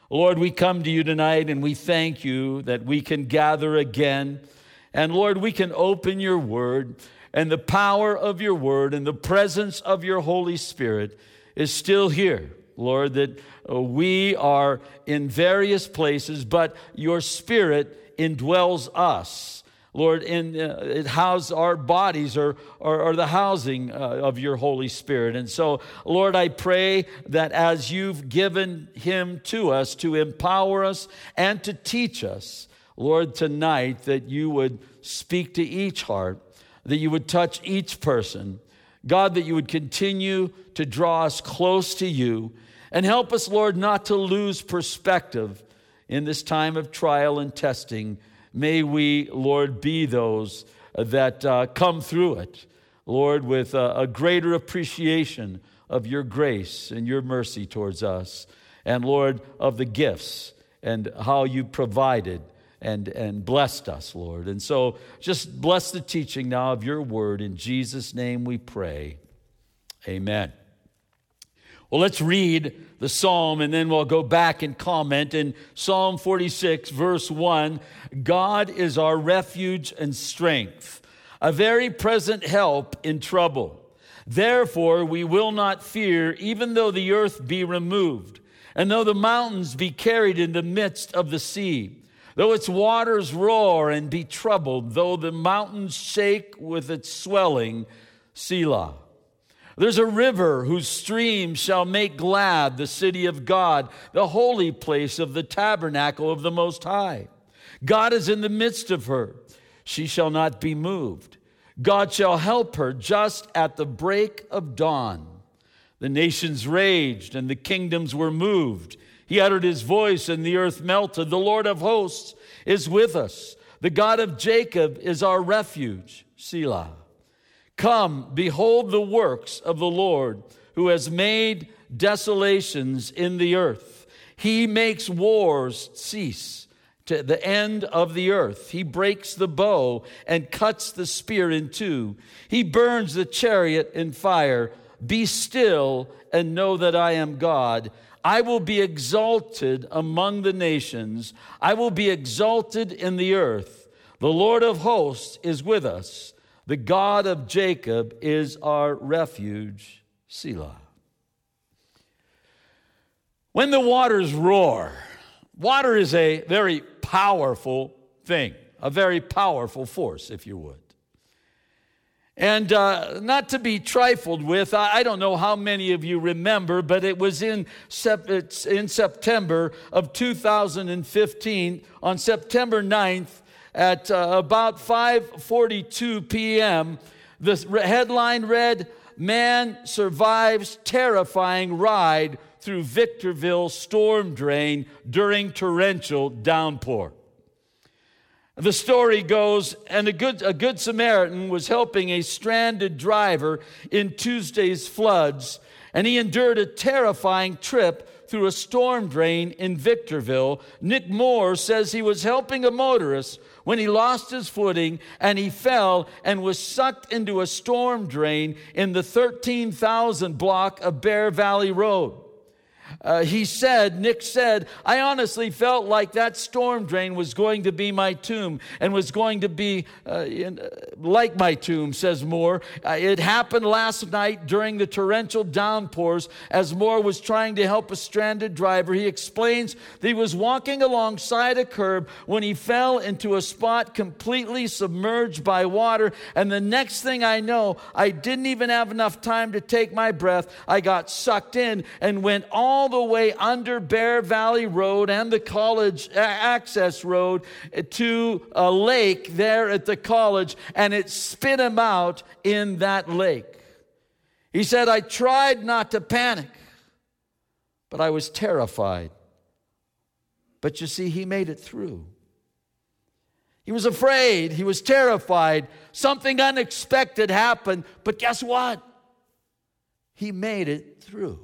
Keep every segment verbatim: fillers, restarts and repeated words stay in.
Lord, we come to you tonight and we thank you that we can gather again. And Lord, we can open your word, and the power of your word and the presence of your Holy Spirit is still here. Lord, that we are in various places, but your Spirit indwells us. Lord, in, uh, it houses our bodies or, or, or the housing uh, of your Holy Spirit. And so, Lord, I pray that as you've given him to us to empower us and to teach us, Lord, tonight that you would speak to each heart, that you would touch each person. God, that you would continue to draw us close to you and help us, Lord, not to lose perspective in this time of trial and testing. May we, Lord, be those that uh, come through it, Lord, with a, a greater appreciation of your grace and your mercy towards us. And, Lord, of the gifts and how you provided and, and blessed us, Lord. And so just bless the teaching now of your word. In Jesus' name we pray. Amen. Well, let's read the psalm, and then we'll go back and comment. In Psalm forty-six, verse one, God is our refuge and strength, a very present help in trouble. Therefore, we will not fear, even though the earth be removed, and though the mountains be carried in the midst of the sea, though its waters roar and be troubled, though the mountains shake with its swelling. Selah. There's a river whose streams shall make glad the city of God, the holy place of the tabernacle of the Most High. God is in the midst of her. She shall not be moved. God shall help her just at the break of dawn. The nations raged and the kingdoms were moved. He uttered his voice and the earth melted. The Lord of hosts is with us. The God of Jacob is our refuge. Selah. Come, behold the works of the Lord, who has made desolations in the earth. He makes wars cease to the end of the earth. He breaks the bow and cuts the spear in two. He burns the chariot in fire. Be still and know that I am God. I will be exalted among the nations. I will be exalted in the earth. The Lord of hosts is with us. The God of Jacob is our refuge. Selah. When the waters roar, water is a very powerful thing, a very powerful force, if you would. And uh, not to be trifled with, I, I don't know how many of you remember, but it was in, sep- it's in September of two thousand fifteen, on September ninth, at uh, about five forty-two p.m., the headline read, "Man Survives Terrifying Ride Through Victorville Storm Drain During Torrential Downpour." The story goes, and a good, a good Samaritan was helping a stranded driver in Tuesday's floods, and he endured a terrifying trip through a storm drain in Victorville. Nick Moore says he was helping a motorist when he lost his footing and he fell and was sucked into a storm drain in the thirteen thousand block of Bear Valley Road. Uh, he said, Nick said, "I honestly felt like that storm drain was going to be my tomb and was going to be uh, in, uh, like my tomb," says Moore. Uh, it happened last night during the torrential downpours as Moore was trying to help a stranded driver. He explains that he was walking alongside a curb when he fell into a spot completely submerged by water. And the next thing I know, I didn't even have enough time to take my breath. I got sucked in and went all all the way under Bear Valley Road and the college access road to a lake there at the college, and it spit him out in that lake. He said, "I tried not to panic, but I was terrified." But you see, he made it through. He was afraid. He was terrified. Something unexpected happened, but guess what? He made it through.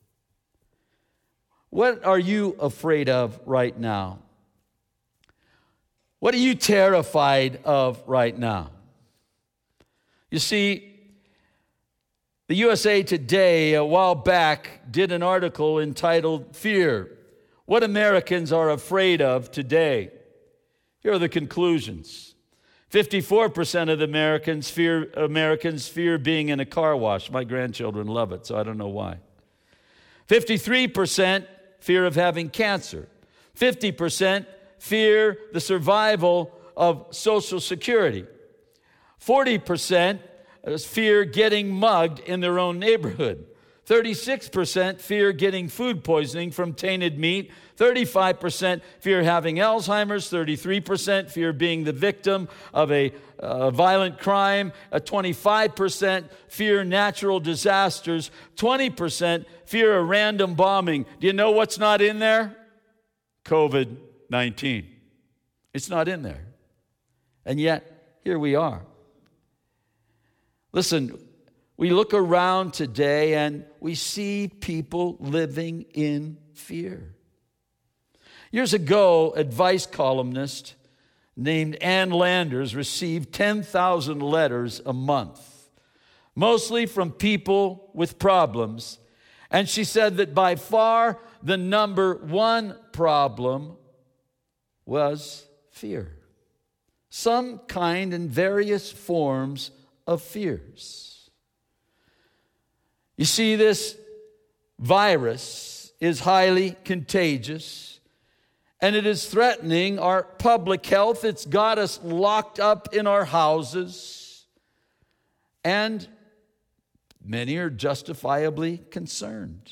What are you afraid of right now? What are you terrified of right now? You see, the U S A Today a while back did an article entitled "Fear, what Americans are afraid of today. Here are the conclusions. fifty-four percent of the Americans fear Americans fear being in a car wash. My grandchildren love it, so I don't know why. fifty-three percent fear of having cancer. fifty percent fear the survival of Social Security. forty percent fear getting mugged in their own neighborhood. thirty-six percent fear getting food poisoning from tainted meat. thirty-five percent fear having Alzheimer's. thirty-three percent fear being the victim of a uh, violent crime. Uh, twenty-five percent fear natural disasters. twenty percent fear a random bombing. Do you know what's not in there? covid nineteen. It's not in there. And yet, here we are. Listen, we look around today and we see people living in fear. Years ago, advice columnist named Ann Landers received ten thousand letters a month, mostly from people with problems. And she said that by far the number one problem was fear. Some kind and various forms of fears. You see, this virus is highly contagious, and it is threatening our public health. It's got us locked up in our houses, and many are justifiably concerned.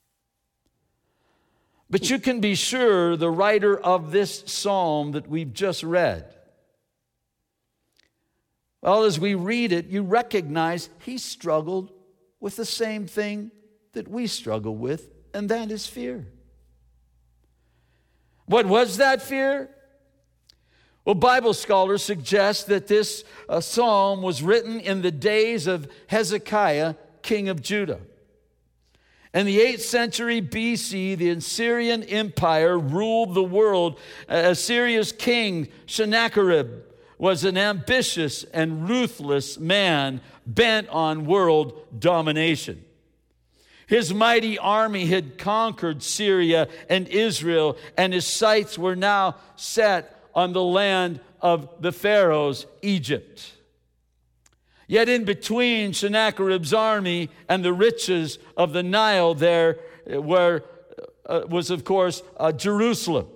But you can be sure the writer of this psalm that we've just read, well, as we read it, you recognize he struggled with the same thing that we struggle with, and that is fear. What was that fear? Well, Bible scholars suggest that this uh, psalm was written in the days of Hezekiah, king of Judah. In the eighth century B C, the Assyrian Empire ruled the world. Assyria's king, Sennacherib, was an ambitious and ruthless man bent on world domination. His mighty army had conquered Syria and Israel, and his sights were now set on the land of the Pharaohs, Egypt. Yet in between Sennacherib's army and the riches of the Nile, there were, uh, was, of course, uh, Jerusalem.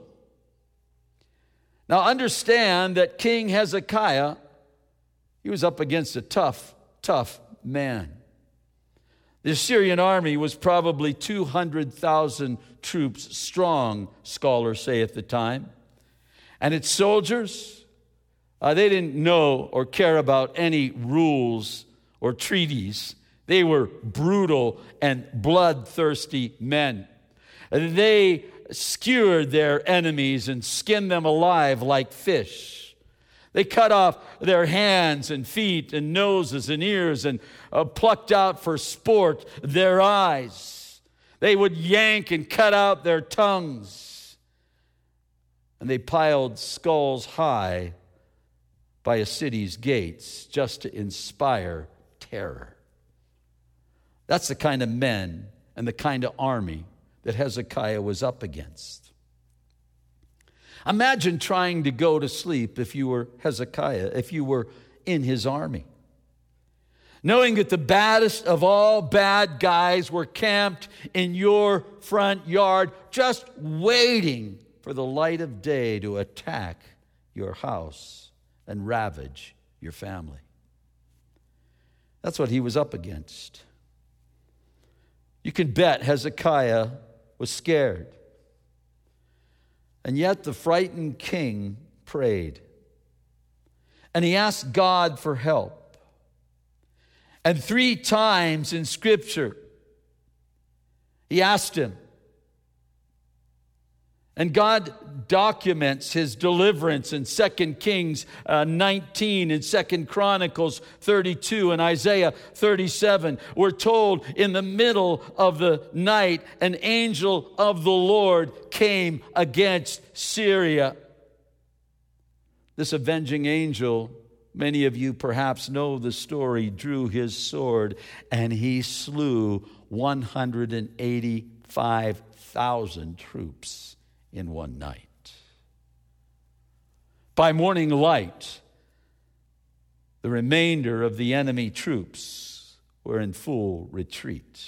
Now understand that King Hezekiah, he was up against a tough, tough man. The Assyrian army was probably two hundred thousand troops strong, scholars say at the time. And its soldiers, uh, they didn't know or care about any rules or treaties. They were brutal and bloodthirsty men. And they skewered their enemies and skinned them alive like fish. They cut off their hands and feet and noses and ears and uh, plucked out for sport their eyes. They would yank and cut out their tongues. And they piled skulls high by a city's gates just to inspire terror. That's the kind of men and the kind of army that Hezekiah was up against. Imagine trying to go to sleep if you were Hezekiah, if you were in his army, knowing that the baddest of all bad guys were camped in your front yard, just waiting for the light of day to attack your house and ravage your family. That's what he was up against. You can bet Hezekiah was scared. And yet the frightened king prayed. And he asked God for help. And three times in Scripture, he asked him. And God documents his deliverance in Second Kings uh, nineteen, and Second Chronicles thirty-two, and Isaiah thirty-seven. We're told in the middle of the night, an angel of the Lord came against Syria. This avenging angel, many of you perhaps know the story, drew his sword and he slew one hundred eighty-five thousand troops in one night. By morning light, the remainder of the enemy troops were in full retreat.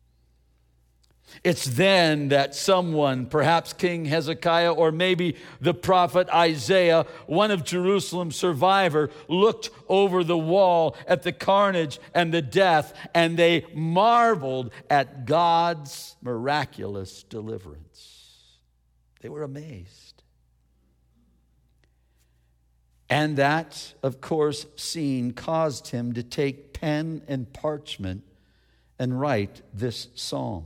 It's then that someone, perhaps King Hezekiah or maybe the prophet Isaiah, one of Jerusalem's survivors, looked over the wall at the carnage and the death, and they marveled at God's miraculous deliverance. They were amazed. And that, of course, scene caused him to take pen and parchment and write this psalm.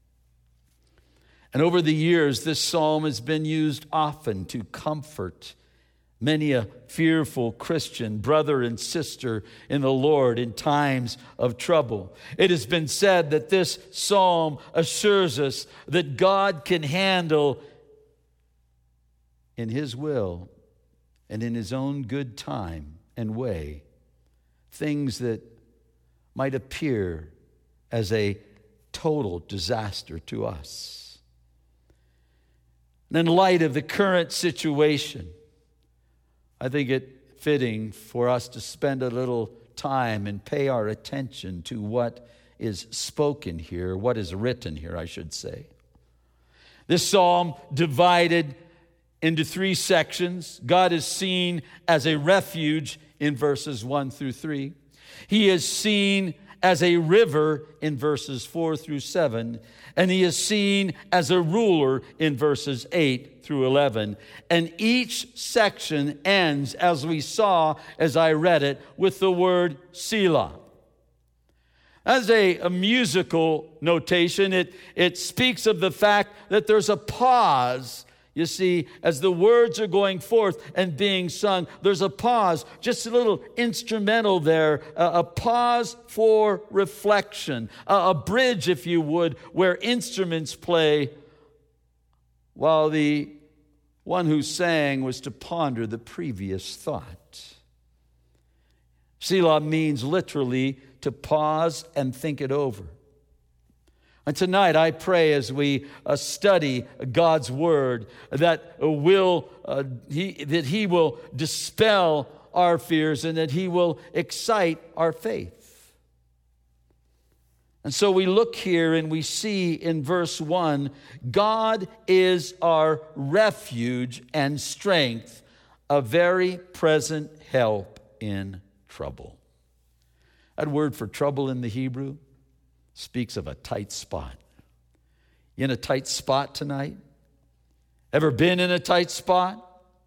And over the years, this psalm has been used often to comfort many a fearful Christian brother and sister in the Lord in times of trouble. It has been said that this psalm assures us that God can handle in His will and in His own good time and way things that might appear as a total disaster to us. And in light of the current situation, I think it fitting for us to spend a little time and pay our attention to what is spoken here, what is written here, I should say. This psalm divided into three sections. God is seen as a refuge in verses one through three. He is seen as a river in verses four through seven, and He is seen as a ruler in verses eight through eleven. And each section ends, as we saw as I read it, with the word Selah. As a, a musical notation, it, it speaks of the fact that there's a pause. You see, as the words are going forth and being sung, there's a pause, just a little instrumental there, a, a pause for reflection, a, a bridge, if you would, where instruments play while the one who sang was to ponder the previous thought. Selah means literally to pause and think it over. And tonight I pray as we uh, study God's Word that uh, will uh, he, that He will dispel our fears and that He will excite our faith. And so we look here and we see in verse one, God is our refuge and strength, a very present help in trouble. That word for trouble in the Hebrew speaks of a tight spot. You in a tight spot tonight? Ever been in a tight spot?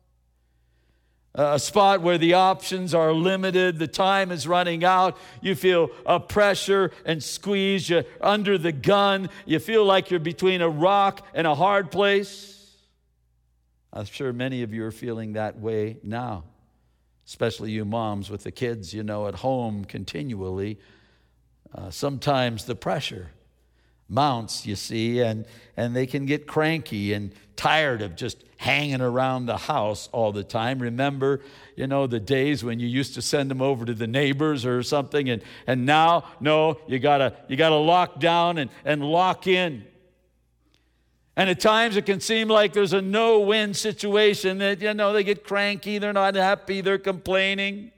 A spot where the options are limited, the time is running out, you feel a pressure and squeeze, you're under the gun, you feel like you're between a rock and a hard place. I'm sure many of you are feeling that way now, especially you moms with the kids, you know, at home continually. Uh, sometimes the pressure mounts, you see, and, and they can get cranky and tired of just hanging around the house all the time. Remember, you know, the days when you used to send them over to the neighbors or something, and, and now, no, you gotta you gotta lock down and, and lock in. And at times it can seem like there's a no-win situation, that, you know, they get cranky, they're not happy, they're complaining.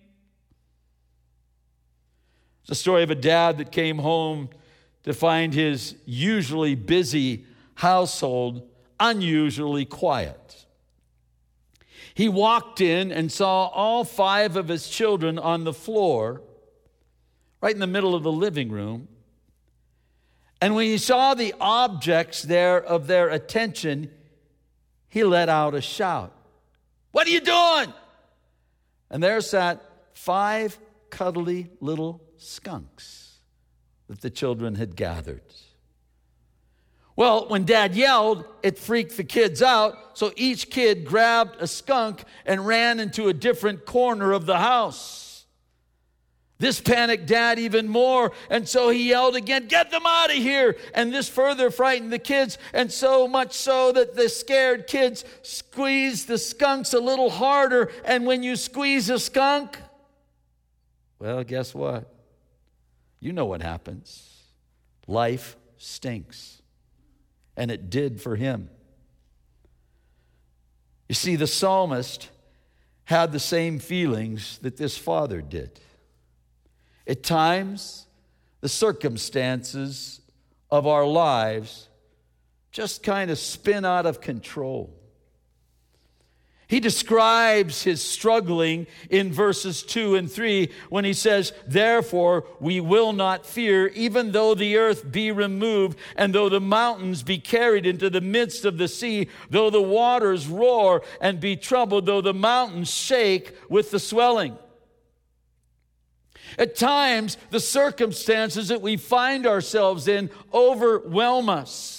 It's a story of a dad that came home to find his usually busy household unusually quiet. He walked in and saw all five of his children on the floor, right in the middle of the living room. And when he saw the objects there of their attention, he let out a shout. "What are you doing?" And there sat five cuddly little skunks that the children had gathered. Well, when Dad yelled, it freaked the kids out, so each kid grabbed a skunk and ran into a different corner of the house. This panicked Dad even more, and so he yelled again, "Get them out of here!" And this further frightened the kids, and so much so that the scared kids squeezed the skunks a little harder. And when you squeeze a skunk, well, guess what? You know what happens. Life stinks. And it did for him. You see, the psalmist had the same feelings that this father did. At times, the circumstances of our lives just kind of spin out of control. He describes his struggling in verses two and three when he says, "Therefore we will not fear, even though the earth be removed, and though the mountains be carried into the midst of the sea, though the waters roar and be troubled, though the mountains shake with the swelling." At times, the circumstances that we find ourselves in overwhelm us.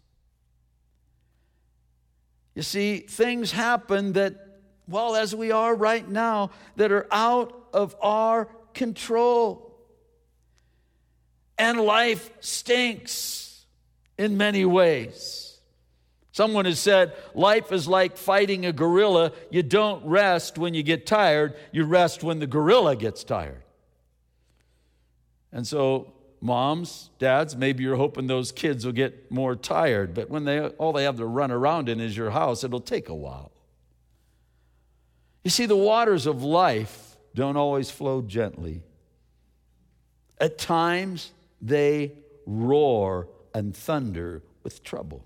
You see, things happen that, well, as we are right now, that are out of our control. And life stinks in many ways. Someone has said, life is like fighting a gorilla. You don't rest when you get tired. You rest when the gorilla gets tired. And so, moms, dads, maybe you're hoping those kids will get more tired, but when they all they have to run around in is your house, it'll take a while. You see, the waters of life don't always flow gently. At times, they roar and thunder with trouble.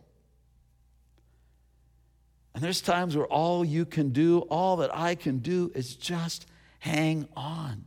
And there's times where all you can do, all that I can do, is just hang on.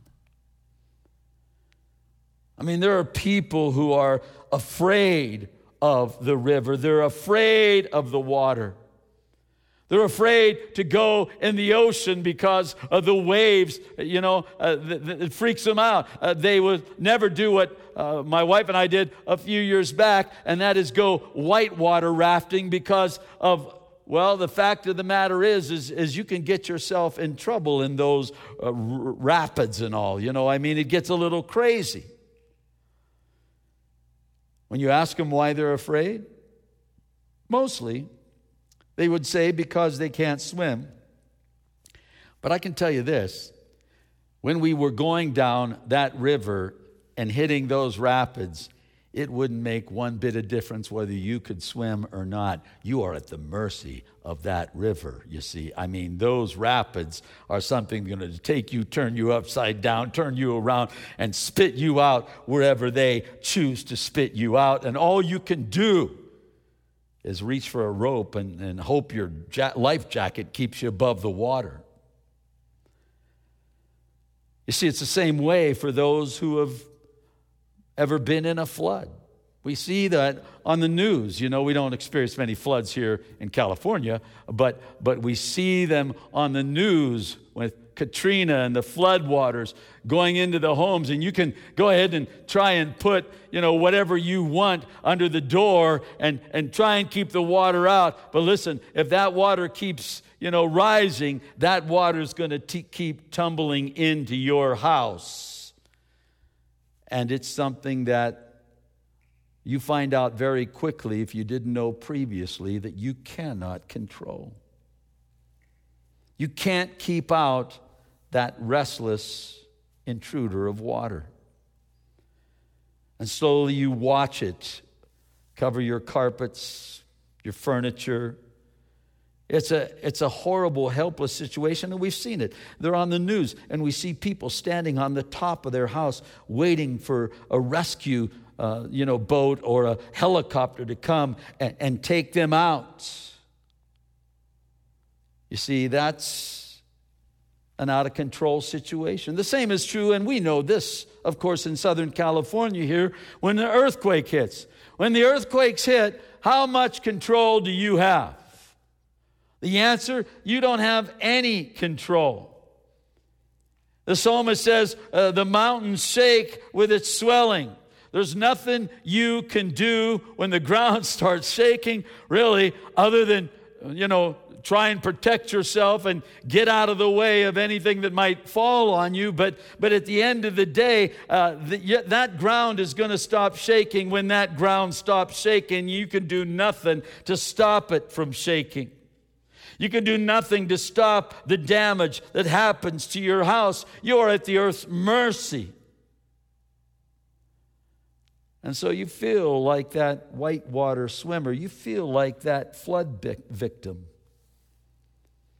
I mean, there are people who are afraid of the river. They're afraid of the water. They're afraid to go in the ocean because of the waves. You know, uh, th- th- it freaks them out. Uh, they would never do what uh, my wife and I did a few years back, and that is go whitewater rafting because of, well, the fact of the matter is, is, is you can get yourself in trouble in those uh, r- rapids and all. You know, I mean, it gets a little crazy. When you ask them why they're afraid, mostly they would say because they can't swim. But I can tell you this, when we were going down that river and hitting those rapids, it wouldn't make one bit of difference whether you could swim or not. You are at the mercy of that river, you see. I mean, those rapids are something going to take you, turn you upside down, turn you around, and spit you out wherever they choose to spit you out. And all you can do is reach for a rope and, and hope your ja- life jacket keeps you above the water. You see, it's the same way for those who have ever been in a flood. We see that on the news. You know, we don't experience many floods here in California, but but we see them on the news with Katrina and the floodwaters going into the homes, and you can go ahead and try and put, you know, whatever you want under the door and, and try and keep the water out. But listen, if that water keeps, you know, rising, that water is going to t- keep tumbling into your house. And it's something that you find out very quickly, if you didn't know previously, that you cannot control. You can't keep out that restless intruder of water. And slowly you watch it cover your carpets, your furniture. It's a, it's a horrible, helpless situation, and we've seen it. They're on the news, and we see people standing on the top of their house waiting for a rescue uh, you know, boat or a helicopter to come and, and take them out. You see, that's an out-of-control situation. The same is true, and we know this, of course, in Southern California here, when the earthquake hits. When the earthquakes hit, how much control do you have? The answer, you don't have any control. The psalmist says, uh, the mountains shake with its swelling. There's nothing you can do when the ground starts shaking, really, other than, you know, try and protect yourself and get out of the way of anything that might fall on you. But but at the end of the day, uh, the, that ground is going to stop shaking. When that ground stops shaking, you can do nothing to stop it from shaking. You can do nothing to stop the damage that happens to your house. You are at the earth's mercy. And so you feel like that whitewater swimmer. You feel like that flood victim.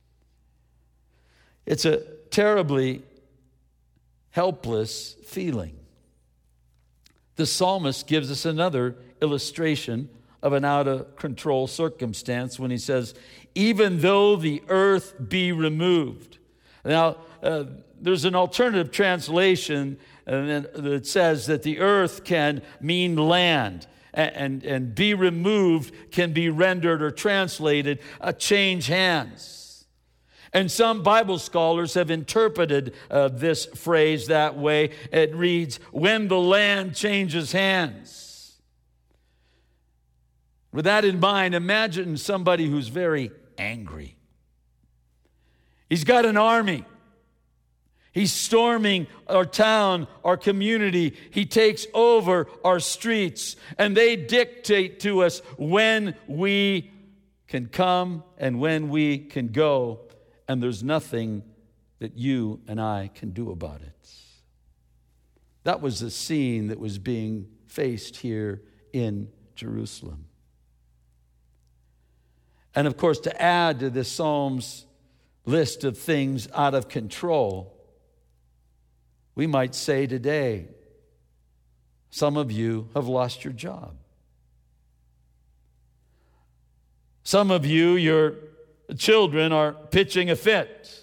It's a terribly helpless feeling. The psalmist gives us another illustration of an out-of-control circumstance when he says, even though the earth be removed. Now, uh, there's an alternative translation uh, that says that the earth can mean land, and, and, and be removed can be rendered or translated, uh, change hands. And some Bible scholars have interpreted uh, this phrase that way. It reads, when the land changes hands. With that in mind, imagine somebody who's very angry. He's got an army. He's storming our town, our community. He takes over our streets, and they dictate to us when we can come and when we can go, and there's nothing that you and I can do about it. That was the scene that was being faced here in Jerusalem. And of course, to add to the Psalm's list of things out of control, we might say today, some of you have lost your job. Some of you, your children are pitching a fit.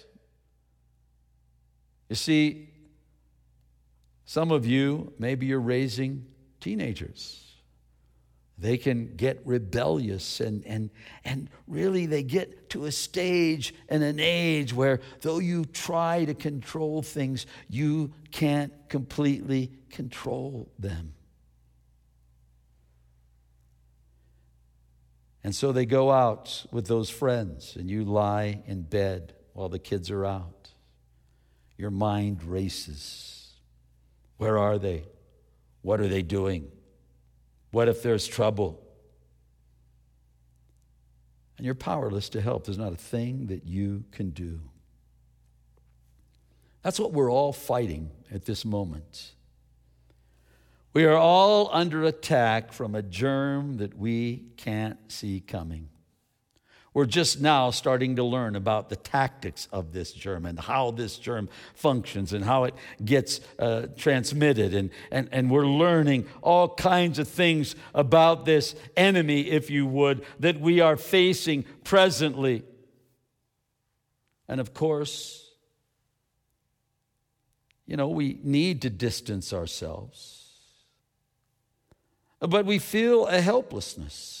You see, some of you, maybe you're raising teenagers. They can get rebellious, and, and, and really they get to a stage and an age where though you try to control things, you can't completely control them. And so they go out with those friends, and you lie in bed while the kids are out. Your mind races. Where are they? What are they doing? What if there's trouble? And you're powerless to help. There's not a thing that you can do. That's what we're all fighting at this moment. We are all under attack from a germ that we can't see coming. We're just now starting to learn about the tactics of this germ and how this germ functions and how it gets uh, transmitted. And, and, and we're learning all kinds of things about this enemy, if you would, that we are facing presently. And of course, you know, we need to distance ourselves. But we feel a helplessness.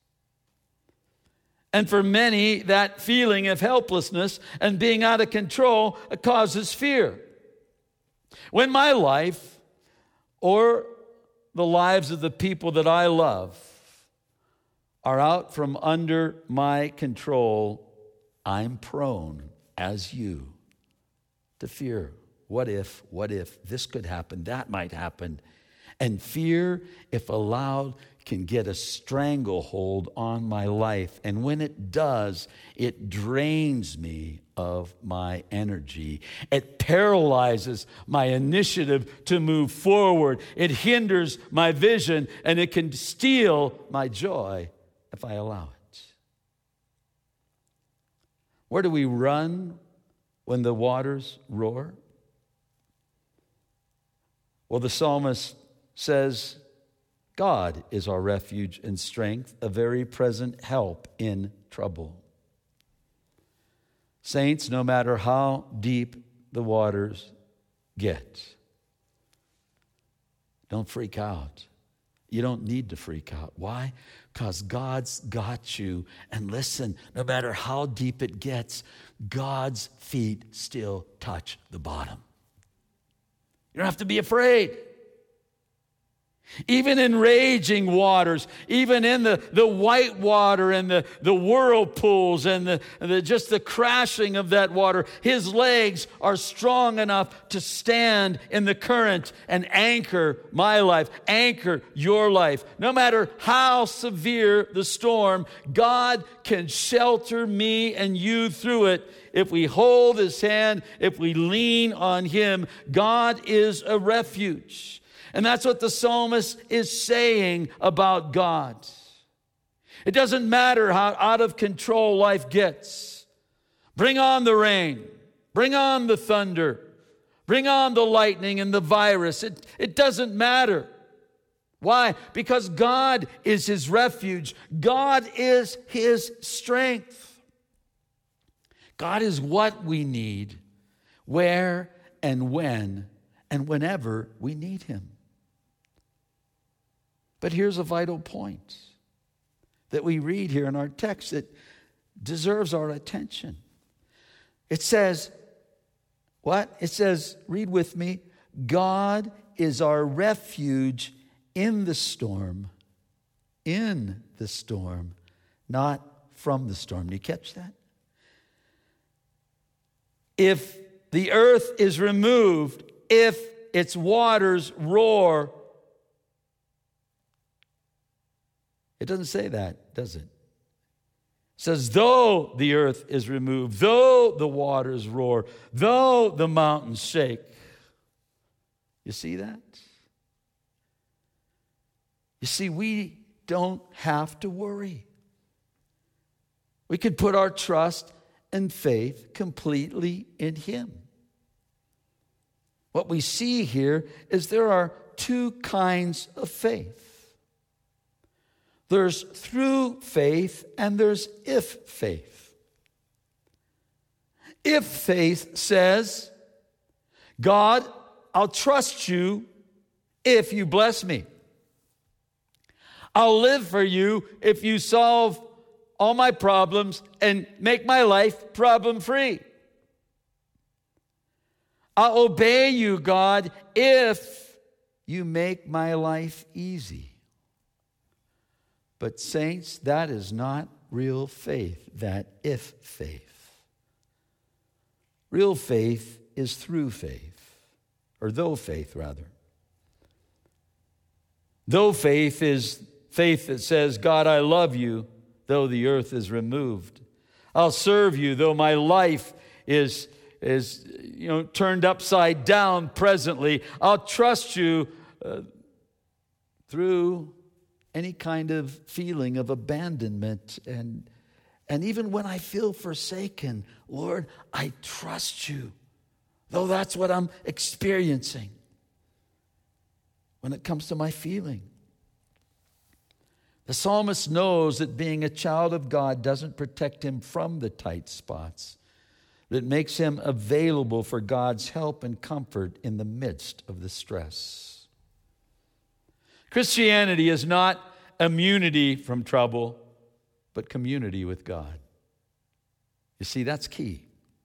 And for many, that feeling of helplessness and being out of control causes fear. When my life or the lives of the people that I love are out from under my control, I'm prone, as you, to fear. What if, what if this could happen, that might happen. And fear, if allowed, can get a stranglehold on my life. And when it does, it drains me of my energy. It paralyzes my initiative to move forward. It hinders my vision, and it can steal my joy if I allow it. Where do we run when the waters roar? Well, the psalmist says, God is our refuge and strength, a very present help in trouble. Saints, no matter how deep the waters get, don't freak out. You don't need to freak out. Why? Because God's got you. And listen, no matter how deep it gets, God's feet still touch the bottom. You don't have to be afraid. Even in raging waters, even in the, the white water and the, the whirlpools and the, the just the crashing of that water, his legs are strong enough to stand in the current and anchor my life, anchor your life. No matter how severe the storm, God can shelter me and you through it. If we hold his hand, if we lean on him, God is a refuge. And that's what the psalmist is saying about God. It doesn't matter how out of control life gets. Bring on the rain. Bring on the thunder. Bring on the lightning and the virus. It, it doesn't matter. Why? Because God is his refuge. God is his strength. God is what we need, where and when and whenever we need him. But here's a vital point that we read here in our text that deserves our attention. It says, what? It says, read with me, God is our refuge in the storm, in the storm, not from the storm. Do you catch that? If the earth is removed, if its waters roar, it doesn't say that, does it? It says, though the earth is removed, though the waters roar, though the mountains shake. You see that? You see, we don't have to worry. We can put our trust and faith completely in him. What we see here is there are two kinds of faith. There's through faith and there's if faith. If faith says, God, I'll trust you if you bless me. I'll live for you if you solve all my problems and make my life problem-free. I'll obey you, God, if you make my life easy. But saints, that is not real faith, that if faith. Real faith is through faith, or though faith, rather. Though faith is faith that says, God, I love you, though the earth is removed. I'll serve you, though my life is, is you know, turned upside down presently. I'll trust you uh, through any kind of feeling of abandonment. And, and even when I feel forsaken, Lord, I trust you, though that's what I'm experiencing when it comes to my feeling. The psalmist knows that being a child of God doesn't protect him from the tight spots, that makes him available for God's help and comfort in the midst of the stress. Christianity is not immunity from trouble, but community with God. You see, that's key.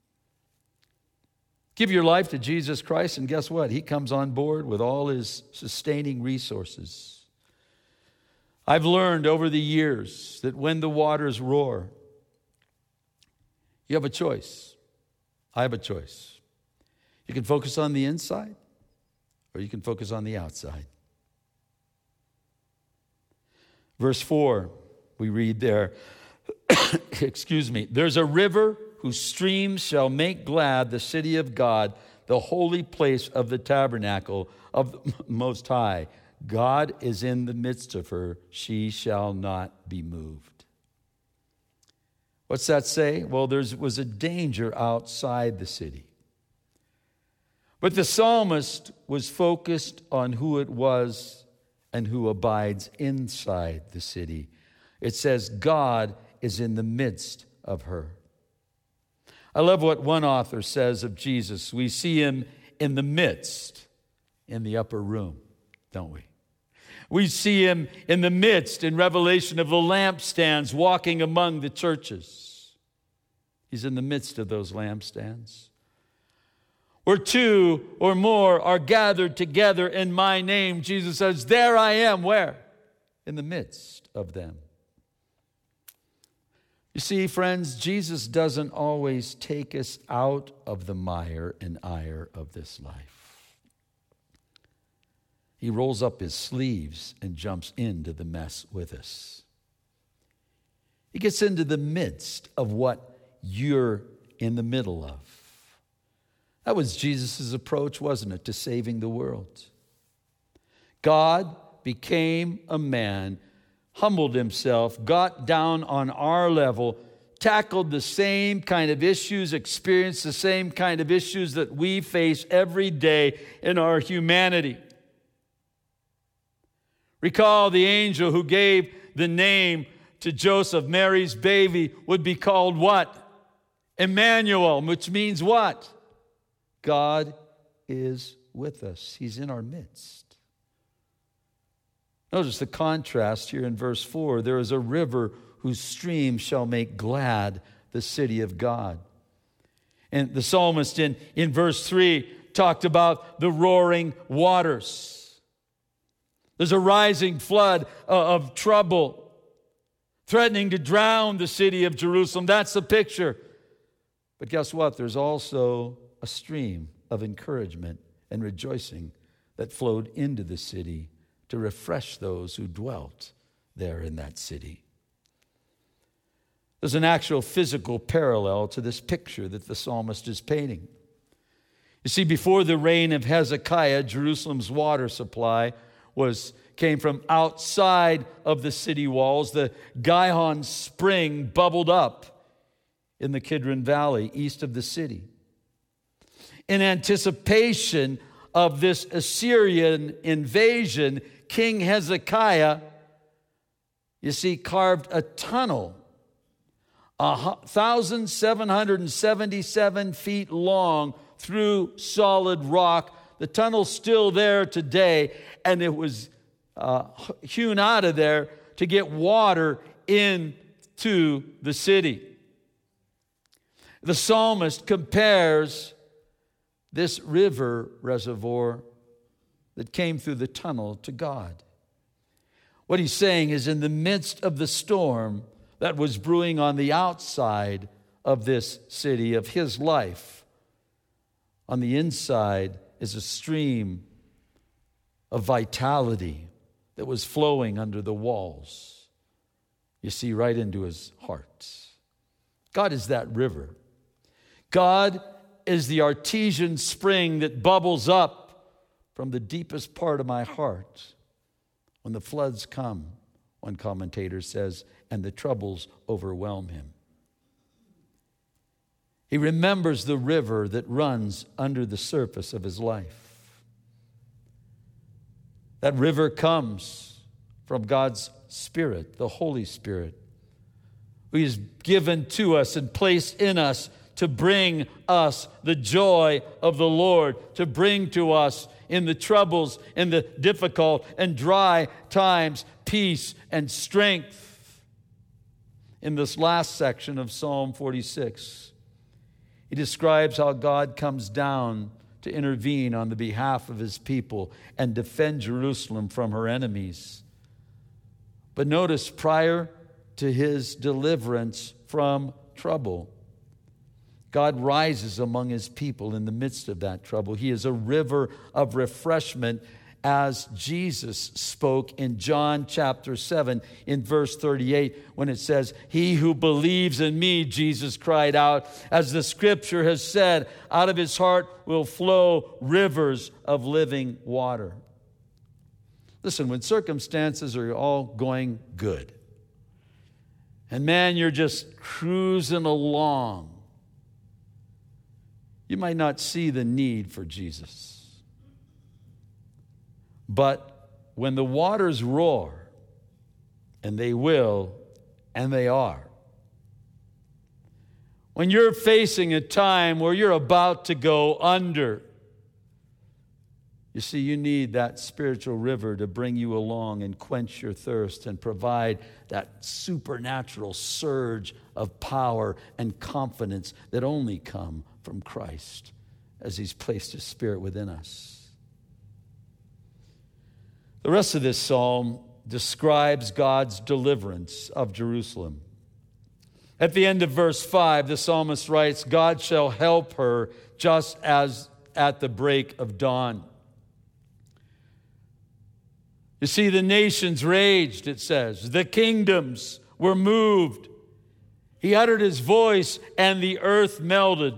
Give your life to Jesus Christ, and guess what? He comes on board with all his sustaining resources. I've learned over the years that when the waters roar, you have a choice. I have a choice. You can focus on the inside, or you can focus on the outside. Verse four, we read there, excuse me, there's a river whose streams shall make glad the city of God, the holy place of the tabernacle of the Most High. God is in the midst of her. She shall not be moved. What's that say? Well, there was a danger outside the city. But the psalmist was focused on who it was and who abides inside the city. It says God is in the midst of her. I love what one author says of Jesus. We see him in the midst, in the upper room, don't we? We see him in the midst in Revelation of the lampstands walking among the churches. He's in the midst of those lampstands. Where two or more are gathered together in my name, Jesus says, there I am. Where? In the midst of them. You see, friends, Jesus doesn't always take us out of the mire and ire of this life. He rolls up his sleeves and jumps into the mess with us. He gets into the midst of what you're in the middle of. That was Jesus' approach, wasn't it, to saving the world? God became a man, humbled himself, got down on our level, tackled the same kind of issues, experienced the same kind of issues that we face every day in our humanity. Recall the angel who gave the name to Joseph. Mary's baby would be called what? Emmanuel, which means what? God is with us. He's in our midst. Notice the contrast here in verse four. There is a river whose stream shall make glad the city of God. And the psalmist in, in verse three talked about the roaring waters. There's a rising flood of trouble threatening to drown the city of Jerusalem. That's the picture. But guess what? There's also a stream of encouragement and rejoicing that flowed into the city to refresh those who dwelt there in that city. There's an actual physical parallel to this picture that the psalmist is painting. You see, before the reign of Hezekiah, Jerusalem's water supply was came from outside of the city walls. The Gihon spring bubbled up in the Kidron Valley, east of the city. In anticipation of this Assyrian invasion, King Hezekiah, you see, carved a tunnel one thousand seven hundred seventy-seven feet long through solid rock. The tunnel's still there today, and it was uh, hewn out of there to get water into the city. The psalmist compares this river reservoir that came through the tunnel to God. What he's saying is, in the midst of the storm that was brewing on the outside of this city, of his life, on the inside is a stream of vitality that was flowing under the walls. You see, right into his heart. God is that river. God is the artesian spring that bubbles up from the deepest part of my heart when the floods come, one commentator says, and the troubles overwhelm him. He remembers the river that runs under the surface of his life. That river comes from God's Spirit, the Holy Spirit, who is given to us and placed in us to bring us the joy of the Lord, to bring to us in the troubles, in the difficult and dry times, peace and strength. In this last section of Psalm forty-six, he describes how God comes down to intervene on the behalf of his people and defend Jerusalem from her enemies. But notice, prior to his deliverance from trouble, God rises among his people in the midst of that trouble. He is a river of refreshment, as Jesus spoke in John chapter seven in verse thirty-eight, when it says, "He who believes in me," Jesus cried out, "as the scripture has said, out of his heart will flow rivers of living water." Listen, when circumstances are all going good, and man, you're just cruising along, you might not see the need for Jesus. But when the waters roar, and they will, and they are, when you're facing a time where you're about to go under, you see, you need that spiritual river to bring you along and quench your thirst and provide that supernatural surge of power and confidence that only come from Christ as he's placed his Spirit within us. The rest of this psalm describes God's deliverance of Jerusalem. At the end of verse five, the psalmist writes, "God shall help her just as at the break of dawn." You see, the nations raged, it says. The kingdoms were moved. He uttered his voice, and the earth melted.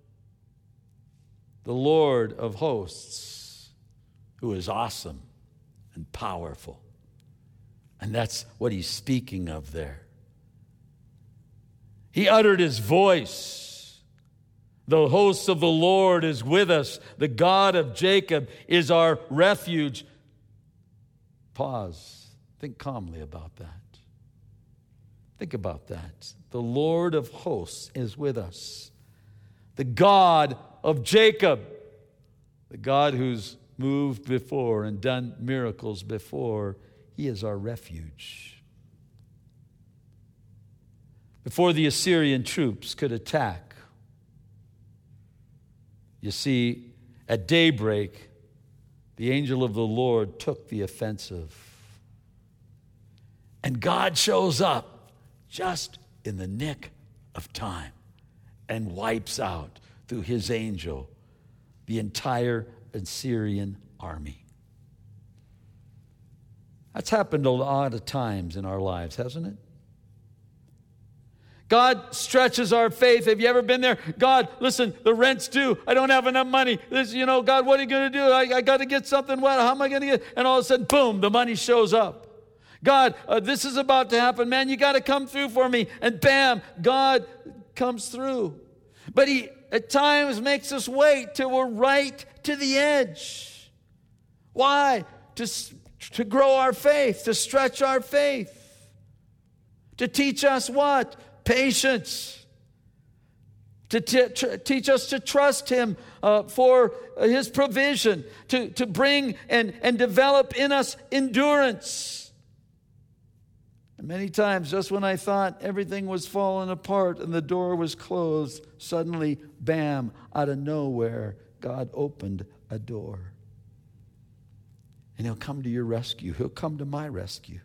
The Lord of hosts, who is awesome and powerful. And that's what he's speaking of there. He uttered his voice. The host of the Lord is with us. The God of Jacob is our refuge. Pause. Think calmly about that. Think about that. The Lord of hosts is with us. The God of Jacob, the God who's moved before and done miracles before, he is our refuge. Before the Assyrian troops could attack, you see, at daybreak, the angel of the Lord took the offensive. And God shows up just in the nick of time and wipes out through his angel the entire Assyrian army. That's happened a lot of times in our lives, hasn't it? God stretches our faith. Have you ever been there? God, listen, the rent's due. I don't have enough money. This, you know, God, what are you going to do? I, I got to get something. What? How am I going to get? And all of a sudden, boom, the money shows up. God, uh, this is about to happen. Man, you got to come through for me. And bam, God comes through. But he, at times, makes us wait till we're right to the edge. Why? To, to grow our faith, to stretch our faith. To teach us what? Patience. To t- tr- teach us to trust him uh, for his provision. To, to bring and, and develop in us endurance. And many times, just when I thought everything was falling apart and the door was closed, suddenly, bam, out of nowhere, God opened a door. And he'll come to your rescue. He'll come to my rescue.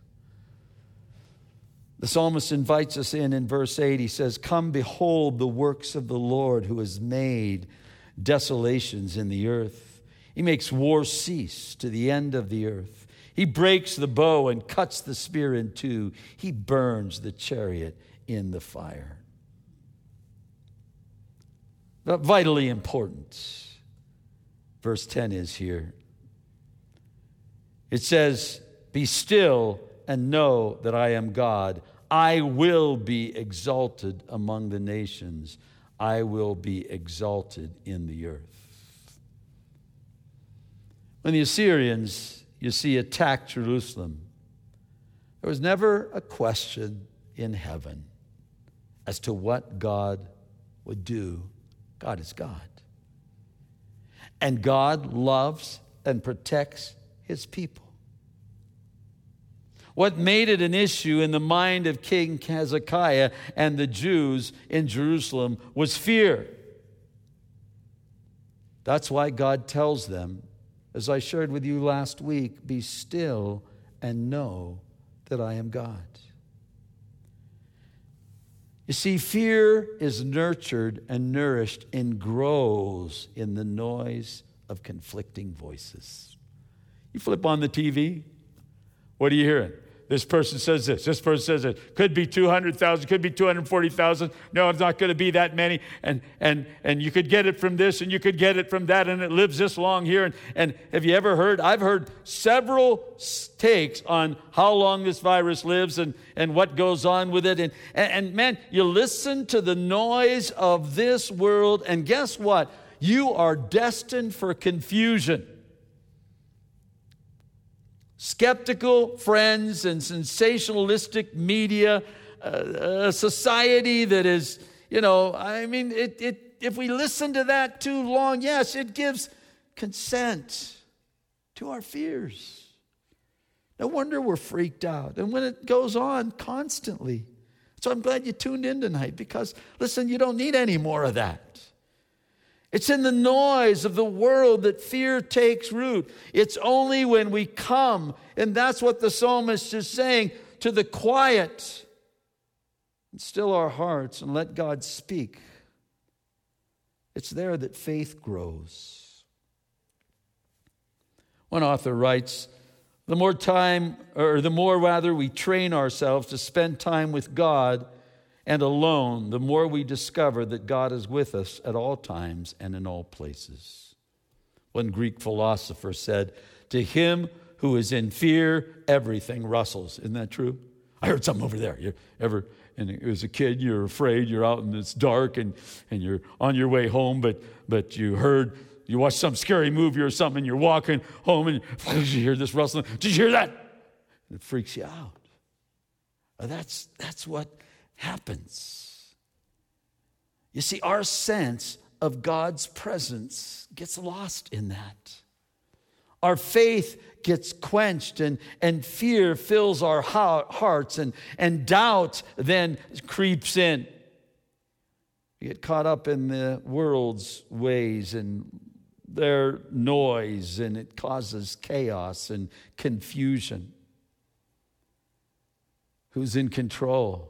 The psalmist invites us in in verse eight. He says, "Come behold the works of the Lord who has made desolations in the earth. He makes war cease to the end of the earth. He breaks the bow and cuts the spear in two. He burns the chariot in the fire." But vitally important, verse ten is here. It says, "Be still and know that I am God. I will be exalted among the nations. I will be exalted in the earth." When the Assyrians, you see, attacked Jerusalem, there was never a question in heaven as to what God would do. God is God. And God loves and protects his people. What made it an issue in the mind of King Hezekiah and the Jews in Jerusalem was fear. That's why God tells them, as I shared with you last week, "Be still and know that I am God." You see, fear is nurtured and nourished and grows in the noise of conflicting voices. You flip on the T V, what are you hearing? This person says this. This person says it. Could be two hundred thousand. Could be two hundred forty thousand. No, it's not going to be that many. And and and you could get it from this, and you could get it from that, and it lives this long here. And, and have you ever heard? I've heard several takes on how long this virus lives and, and what goes on with it. And, and, and man, you listen to the noise of this world, and guess what? You are destined for confusion. Skeptical friends and sensationalistic media, uh, a society that is, you know, I mean, it, it, if we listen to that too long, yes, it gives consent to our fears. No wonder we're freaked out. And when it goes on constantly. So I'm glad you tuned in tonight because, listen, you don't need any more of that. It's in the noise of the world that fear takes root. It's only when we come, and that's what the psalmist is saying, to the quiet, and still our hearts and let God speak. It's there that faith grows. One author writes, the more time, or the more rather we train ourselves to spend time with God and alone, the more we discover that God is with us at all times and in all places. One Greek philosopher said, "To him who is in fear, everything rustles." Isn't that true? I heard something over there. You ever, and as a kid, you're afraid, you're out and it's dark and, and you're on your way home, but but you heard, you watched some scary movie or something, and you're walking home and you hear this rustling. Did you hear that? And it freaks you out. That's, that's what happens. You see, our sense of God's presence gets lost in that. Our faith gets quenched, and, and fear fills our hearts, and, and doubt then creeps in. We get caught up in the world's ways and their noise, and it causes chaos and confusion. Who's in control?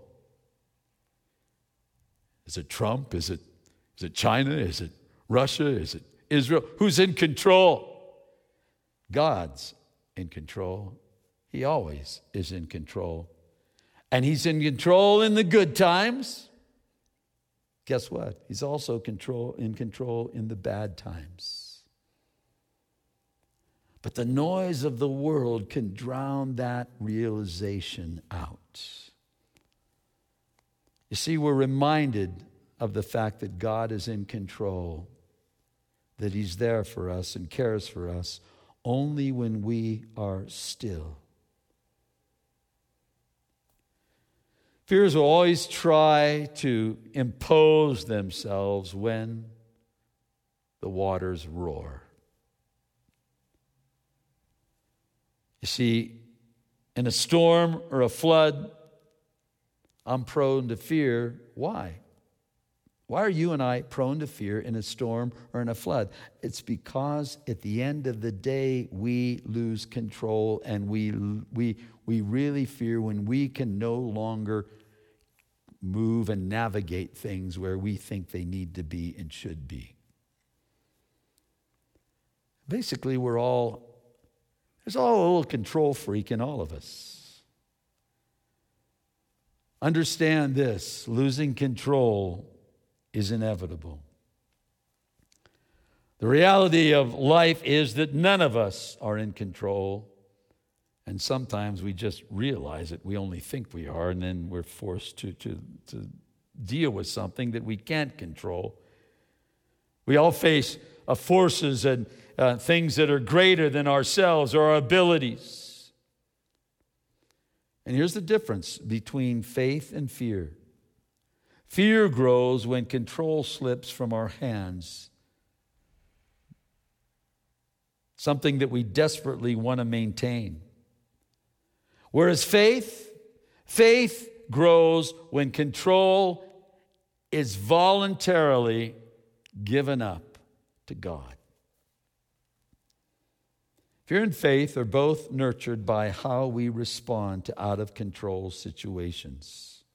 Is it Trump? Is it, is it China? Is it Russia? Is it Israel? Who's in control? God's in control. He always is in control. And he's in control in the good times. Guess what? He's also control, in control in the bad times. But the noise of the world can drown that realization out. You see, we're reminded of the fact that God is in control, that he's there for us and cares for us only when we are still. Fears will always try to impose themselves when the waters roar. You see, in a storm or a flood, I'm prone to fear. Why? Why are you and I prone to fear in a storm or in a flood? It's because at the end of the day, we lose control, and we we we really fear when we can no longer move and navigate things where we think they need to be and should be. Basically, we're all, there's all a little control freak in all of us. Understand this, losing control is inevitable. The reality of life is that none of us are in control, and sometimes we just realize it. We only think we are, and then we're forced to, to, to deal with something that we can't control. We all face uh, forces and uh, things that are greater than ourselves or our abilities. And here's the difference between faith and fear. Fear grows when control slips from our hands. Something that we desperately want to maintain. Whereas faith, faith grows when control is voluntarily given up to God. Fear and faith are both nurtured by how we respond to out-of-control situations.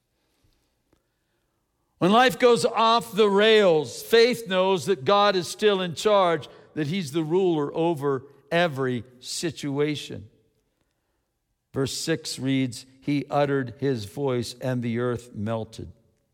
When life goes off the rails, faith knows that God is still in charge, that he's the ruler over every situation. Verse six reads, he uttered his voice and the earth melted.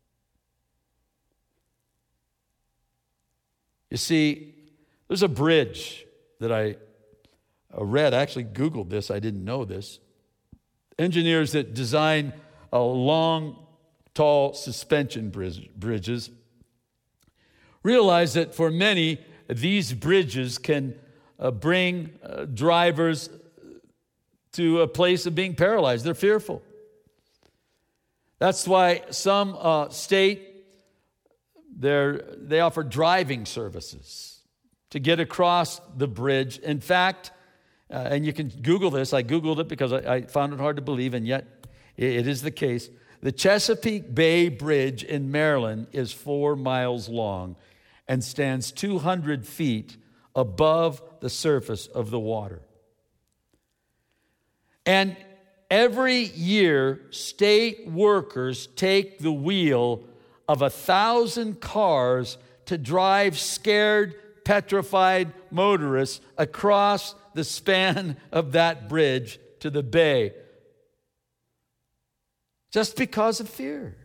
You see, there's a bridge that I read. I actually Googled this. I didn't know this. Engineers that design a long, tall suspension bridges realize that for many, these bridges can uh, bring uh, drivers to a place of being paralyzed. They're fearful. That's why some uh, state, they offer driving services to get across the bridge. In fact, uh, and you can Google this. I Googled it because I, I found it hard to believe, and yet it, it is the case. The Chesapeake Bay Bridge in Maryland is four miles long and stands two hundred feet above the surface of the water. And every year, state workers take the wheel of a thousand cars to drive scared, petrified motorists across the span of that bridge to the bay, just because of fear.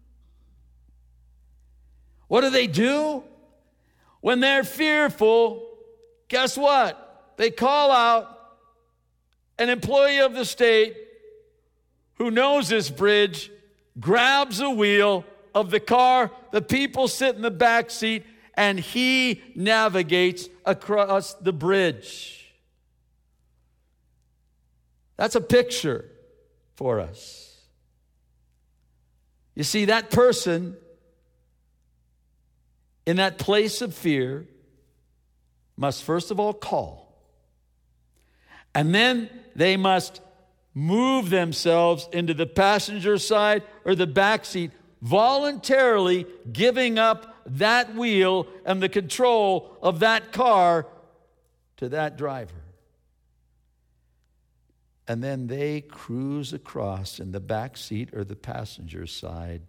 What do they do? When they're fearful, guess what? They call out an employee of the state who knows this bridge, grabs a wheel of the car. The people sit in the back seat, and he navigates across the bridge. That's a picture for us. You see, that person in that place of fear must first of all call. And then they must move themselves into the passenger side or the back seat, voluntarily giving up that wheel and the control of that car to that driver. And then they cruise across in the back seat or the passenger side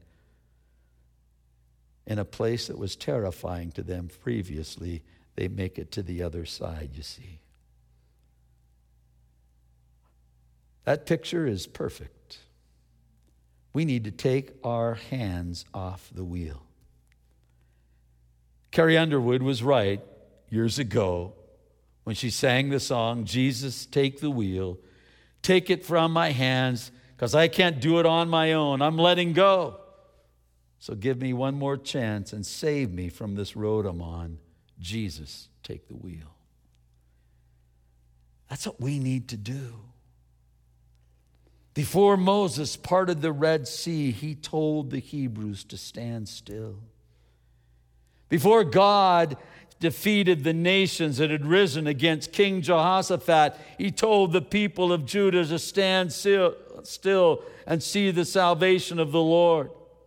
in a place that was terrifying to them previously. They make it to the other side, you see. That picture is perfect. We need to take our hands off the wheel. Carrie Underwood was right years ago when she sang the song, "Jesus, take the wheel. Take it from my hands, because I can't do it on my own. I'm letting go. So give me one more chance and save me from this road I'm on. Jesus, take the wheel." That's what we need to do. Before Moses parted the Red Sea, he told the Hebrews to stand still. Before God defeated the nations that had risen against King Jehoshaphat, he told the people of Judah to stand still, still and see the salvation of the Lord.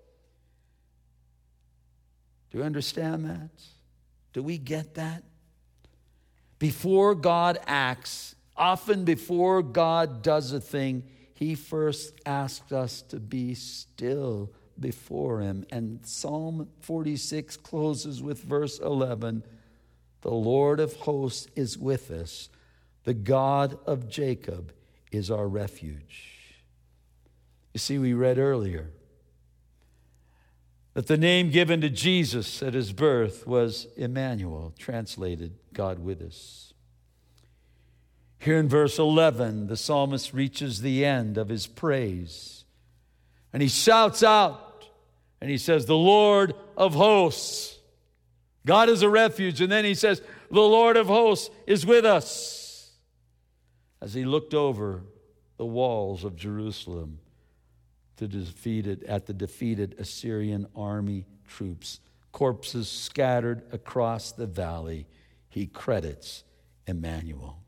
Do you understand that? Do we get that? Before God acts, often before God does a thing, he first asked us to be still before him. And Psalm forty-six closes with verse eleven. The Lord of hosts is with us. The God of Jacob is our refuge. You see, we read earlier that the name given to Jesus at his birth was Emmanuel, translated God with us. Here in verse eleven, the psalmist reaches the end of his praise. And he shouts out, and he says, "The Lord of hosts." God is a refuge. And then he says, "The Lord of hosts is with us." As he looked over the walls of Jerusalem to defeated, at the defeated Assyrian army troops, corpses scattered across the valley, he credits Emmanuel.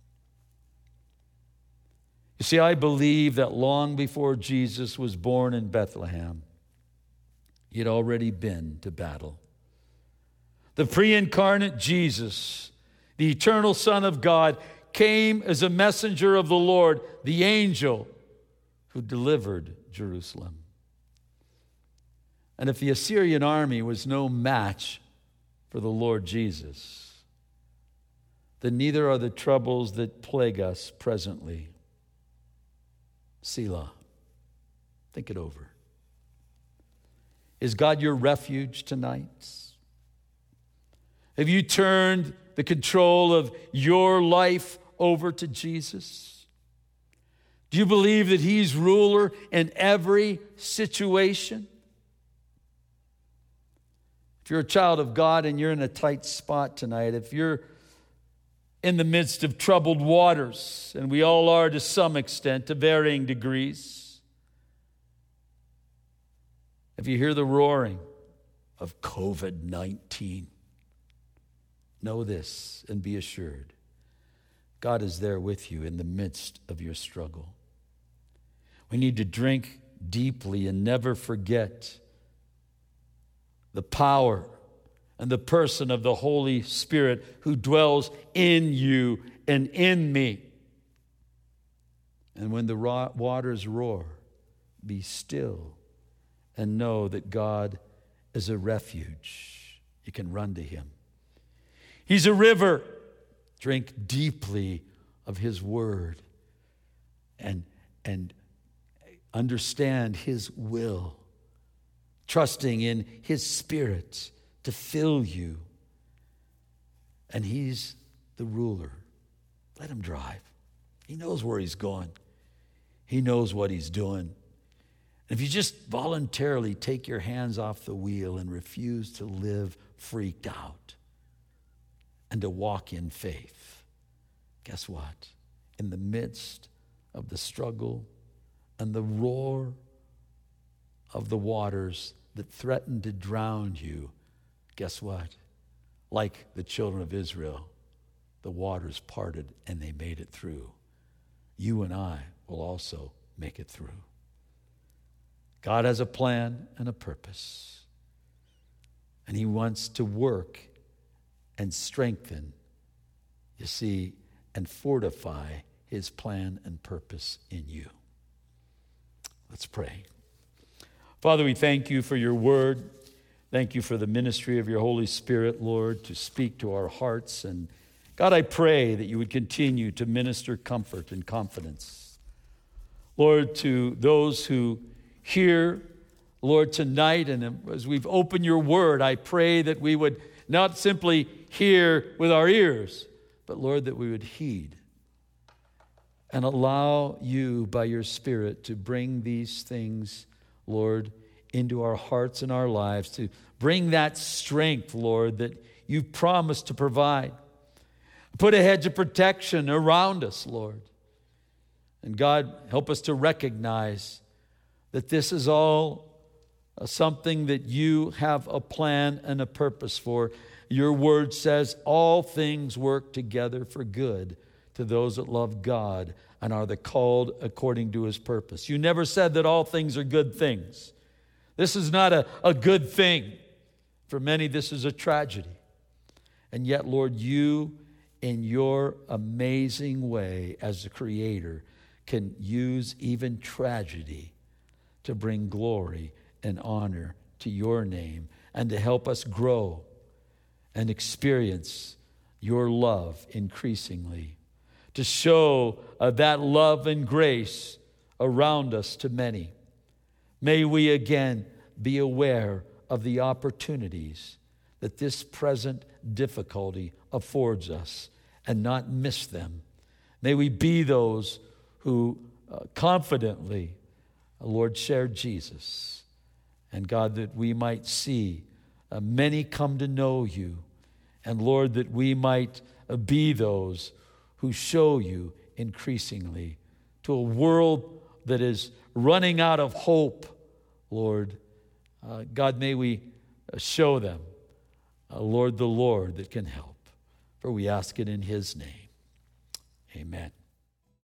You see, I believe that long before Jesus was born in Bethlehem, he had already been to battle. The pre-incarnate Jesus, the eternal Son of God, came as a messenger of the Lord, the angel who delivered Jerusalem. And if the Assyrian army was no match for the Lord Jesus, then neither are the troubles that plague us presently. Selah. Think it over. Is God your refuge tonight? Have you turned the control of your life over to Jesus? Do you believe that he's ruler in every situation? If you're a child of God and you're in a tight spot tonight, if you're in the midst of troubled waters, and we all are to some extent, to varying degrees, if you hear the roaring of covid nineteen, know this and be assured. God is there with you in the midst of your struggle. We need to drink deeply and never forget the power and the person of the Holy Spirit who dwells in you and in me. And when the waters roar, be still and know that God is a refuge. You can run to him. He's a river. Drink deeply of his word and, and understand his will, trusting in his Spirit to fill you. And he's the ruler. Let him drive. He knows where he's going. He knows what he's doing. If you just voluntarily take your hands off the wheel and refuse to live freaked out and to walk in faith, guess what? In the midst of the struggle and the roar of the waters that threaten to drown you, guess what? Like the children of Israel, the waters parted and they made it through. You and I will also make it through. God has a plan and a purpose. And he wants to work and strengthen, you see, and fortify his plan and purpose in you. Let's pray. Father, we thank you for your word. Thank you for the ministry of your Holy Spirit, Lord, to speak to our hearts. And God, I pray that you would continue to minister comfort and confidence. Lord, to those who hear, Lord, tonight, and as we've opened your word, I pray that we would not simply hear with our ears, but Lord, that we would heed and allow you by your Spirit to bring these things, Lord, into our hearts and our lives, to bring that strength, Lord, that you've promised to provide. Put a hedge of protection around us, Lord. And God, help us to recognize that this is all something that you have a plan and a purpose for. Your word says all things work together for good to those that love God and are the called according to his purpose. You never said that all things are good things. This is not a, a good thing. For many, this is a tragedy. And yet, Lord, you, in your amazing way as the Creator, can use even tragedy to bring glory and honor to your name and to help us grow and experience your love increasingly, to show uh, that love and grace around us to many. May we again be aware of the opportunities that this present difficulty affords us and not miss them. May we be those who uh, confidently, uh, Lord, share Jesus. And God, that we might see uh, many come to know you. And Lord, that we might uh, be those who show you increasingly to a world that is running out of hope, Lord. Uh, God, may we uh, show them, uh, Lord, the Lord that can help. For we ask it in his name. Amen.